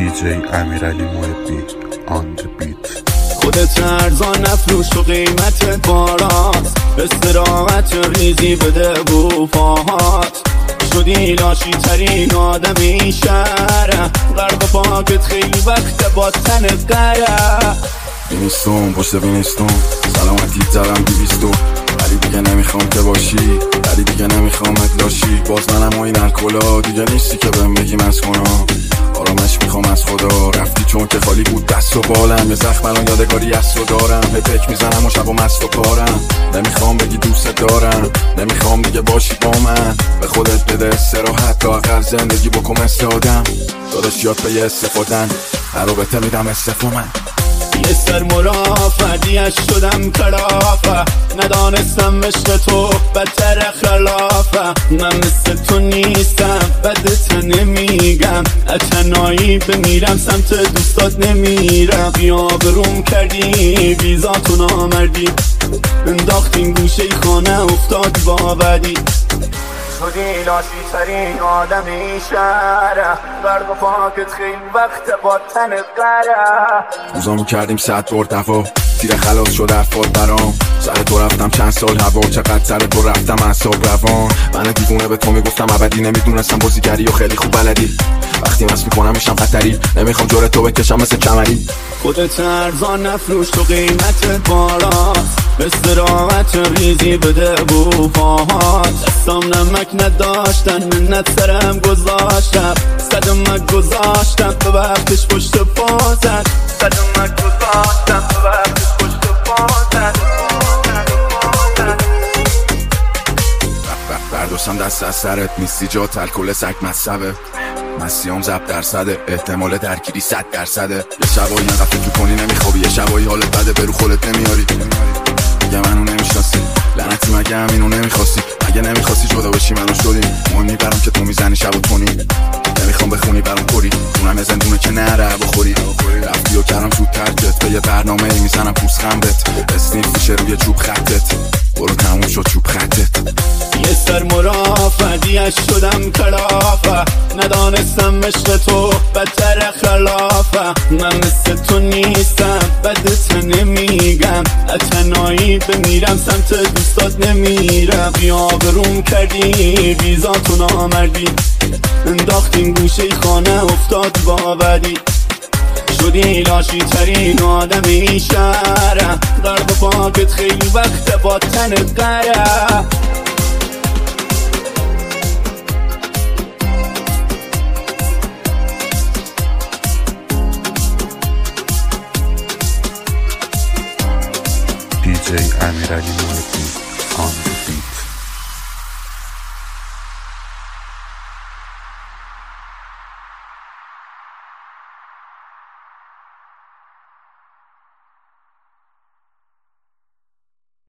دیجی امیرعلی محبی آن بیت. خودت ارزان نفروش و قیمت باراست، استراحت ریزی بده بوفاهات. شدی لاشی ترین آدمی شهره، غرق پاکت خیلی وقت با تن قره. بینیستون پشت بینیستون سلامتی دارم 200، ولی دیگه نمیخوام که باشی، ولی دیگه نمیخوامت لاشی. باز منم و این الکلا دیگه نیستی که بهم بگی مست کنم. آرامش میخوام از خدا، رفتی چون که خالی بود دست و بالم. یه زخم الان یادگاری از تو دارم، پک میزنم و شب و مست و پارم. نمیخوام بگی دوست دارم، نمیخوام دیگه باشی با من. به خودت بده استراحت تا اقل زندگی بکن مثل آدم. داداش یاد به یه استفادن، رابطه میدم استفا من. یه سر مرافعیش شدم کلافه، ندانستم عشق تو بدتر خلافه. من مثل تو نیستم بدت نمیگم، اتنایی بمیرم سمت دوستات نمیرم. بیا بروم کردی ویزاتو نامردی، انداختیم گوشه خانه افتادی با بدی. شدی لاشی ترین آدمی شهره، برگ و پاکت خیلی وقت با تن قره. روزامو کردیم 100 بار دفا، تیر خلاص شد افاد برام. سر تو رفتم چند سال هوا، چقدر سر تو رفتم اعصاب روان. من دیوونه به تو میگفتم ابدی، نمیدونستم بازیگری و خیلی خوب بلدی. وقتی مست میکنم میشم خطری، نمیخوام جور تو بکشم مثل کمری. خودت ارزان نفروش تو قیمت بالاست، استراحت ریزی بده بوفاهات. دستام نمک نداشتن منت سرم گذاشتم، صدمک گذاشتم به وقتش پشت پاتت. صدمک گذاشتم به وقتش پشت پاتت. برداشتم دست از سرت، نیستی جات الکل سگ مصبه. مسیام ضبط درصده، احتمال درگیری 100%. یه شبایی اینقدر فکر کنی نمیخوابی، یه شبایی حالت بده برو خودت نمیاری. میگه منو نمیشناسی، لعنتی مگه همینو نمیخواستی؟ مگه نمیخواستی جدا بشی منو شدی؟ مهمی برام که تو میزنی شب و تونی، نمیخوام بخونی برام کوری. اونم زندونه که نره بخوری. رفتی و کردم زود ترکت، به یه برنامه میزنم پوست خمبت. اسنیف میشه روی چوب خطت، برو تموم شد چوب خطت. یه سر مرافعیش شدم کلافه، ندانستم عشق تو بدتر خلافه. من مثل تو نیستم بدت نمیگم، اتنایی بمیرم سمت دوستات نمیرم. بیا بروم کردی ویزاتو نامردی، انداختیم گوشه خانه افتاد با بدی. شدی لاشی ترین آدمی شهره، غرق پاکت خیلی وقت با تن قره. دیجی امیرعلی محبی